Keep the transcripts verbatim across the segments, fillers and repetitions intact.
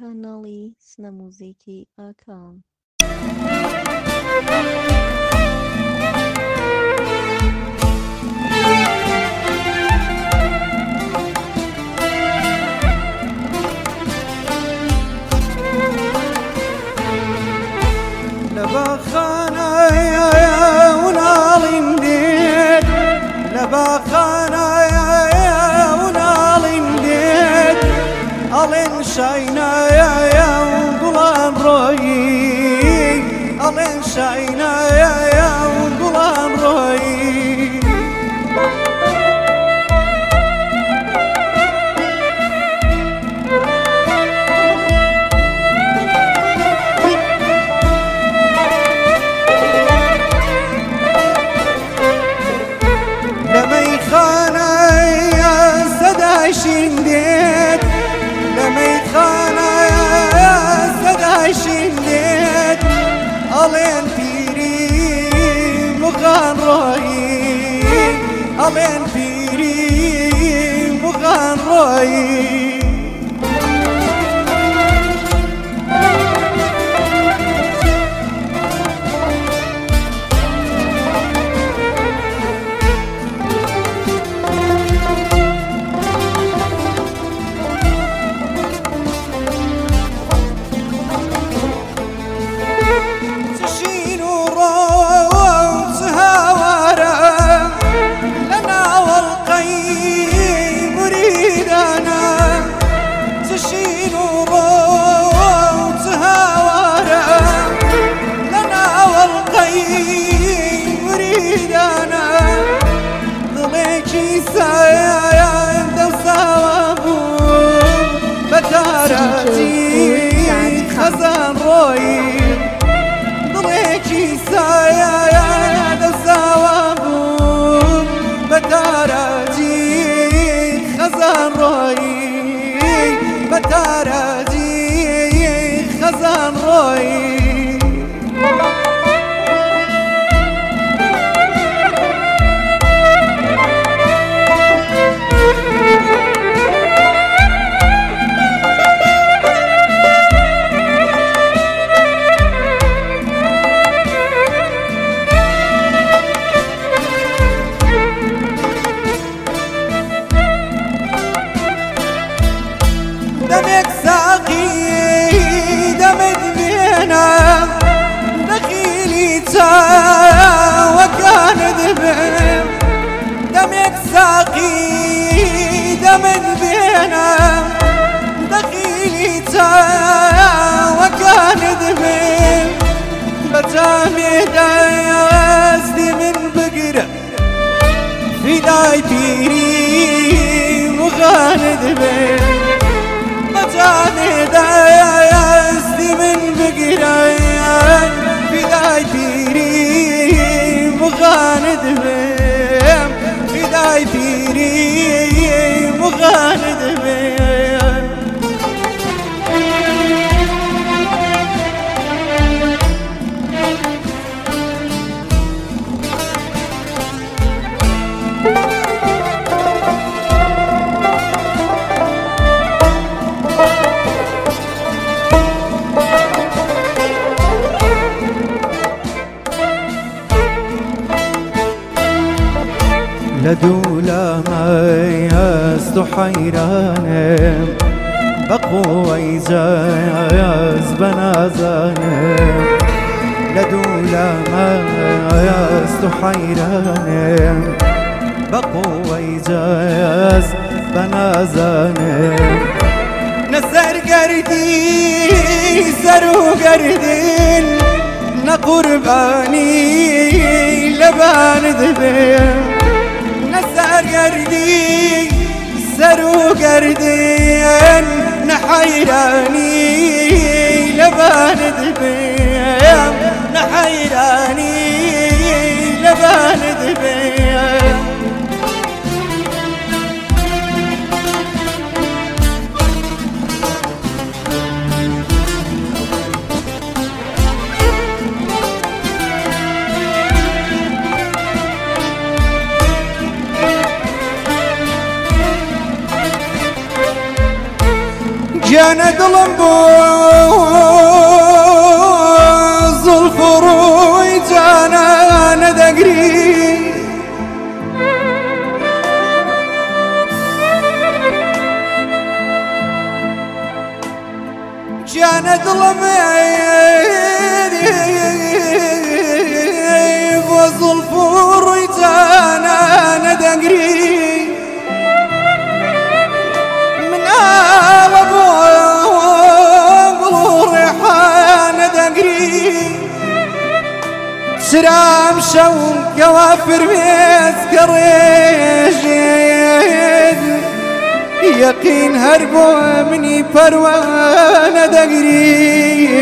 کاناڵی سنەموزیکی ئاکام. لباخانة ونالنديد لباخانة ونالنديد ألين شاينا يا وقلان روي ألين شاينا يا وقلان روي شنديت لميخانة يا سداي شنديت ألين فيري مغان روي ألين فيري مغان روي خزان روي ضليكي سايا يا دساوابون بتاراجي خزان روي بتاراجي خزان روي دمك ساقي دمك بينا دخيلي تا وكان ذبح دمك ساقي دمك بينا دخيلي تا وكان ذبح بجامي دايزدي من بقرة في داي بيري مغاند بيه بجاني دايزدي من بقرة في داي بيري مغاند بيه في داي بيري مغاند بيه لدولا ما يزد حيرانم بقوة يجاز بنازانم لدولا ما يزد حيرانم بقوة يجاز بنازانم نسر قردي سرو قردين نقرباني لبان ذبين نسر قردي سرو قردين نحيراني لبان ذبين نحيراني لبان ذبين جانا دڵم بۆ زولف و ڕووی جانا نەدەگری جانا دڵم بۆ زولف و ڕووی جانا نەدەگری مناڵە بۆ گوڵ و ڕێحان نەدەگری چرام شەو کەوا فرمێز کە ڕێژێت یەقین هەر بۆ منی پەروە نەدەگری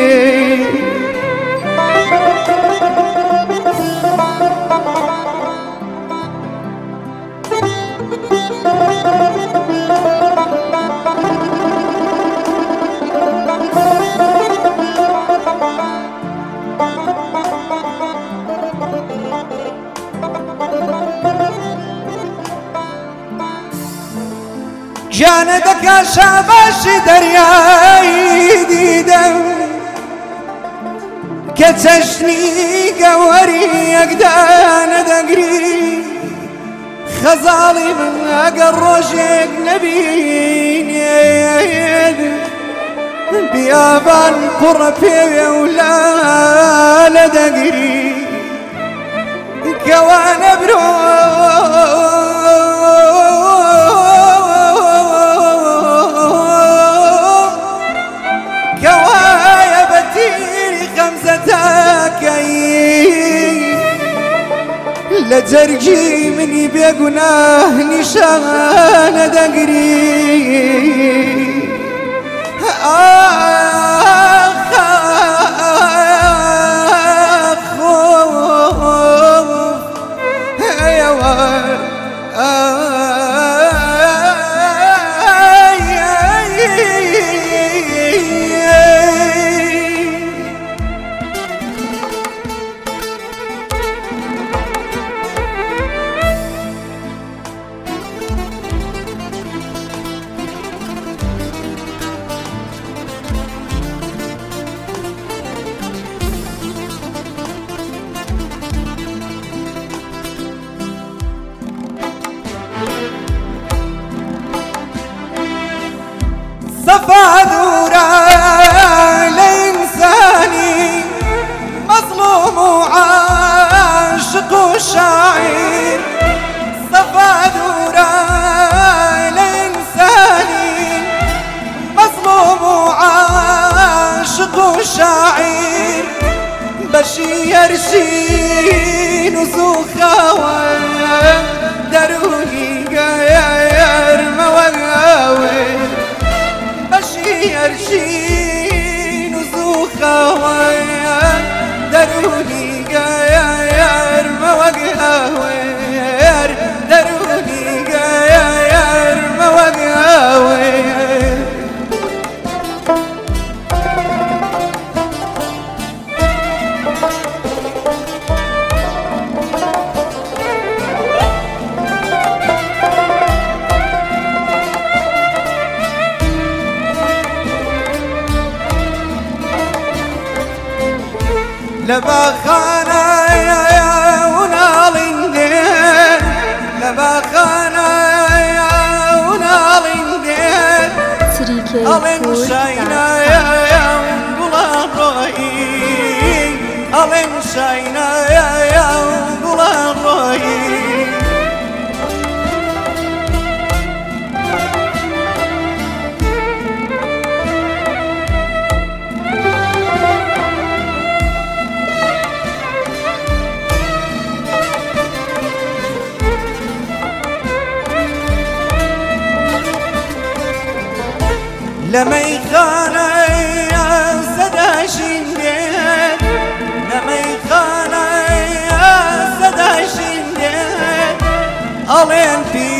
جانە دەکا شاباشی دەریایی دیدەم کە چەشنی گەوەری یەکدا نەدەگری خەزاڵی من ئەگەر ڕۆژێک نەبینێت بیابان قوڕە پێوێ و لالە دەگری کەوا نەبرۆ لجرجي مني بيقناه نشان دقري آخ آخ خوف أيوة صفا دورا لإنساني مظلوم وعاشق وشاعر صفا دورا لإنساني مظلوم وعاشق وشاعر بشير شين وزوخاوة دروني غير مواقاوي يرشين وزوخاويا دروني غير مواقاوير دروني غير مواقاوير لباخانا يا ونالندين لباخانا يا ونالندين ألين شاينا يا ونقلا الرأي ألين شاينا يا ونقلا الرأي لما يخانا يا سداشين لما يخانا يا سداشين ألين في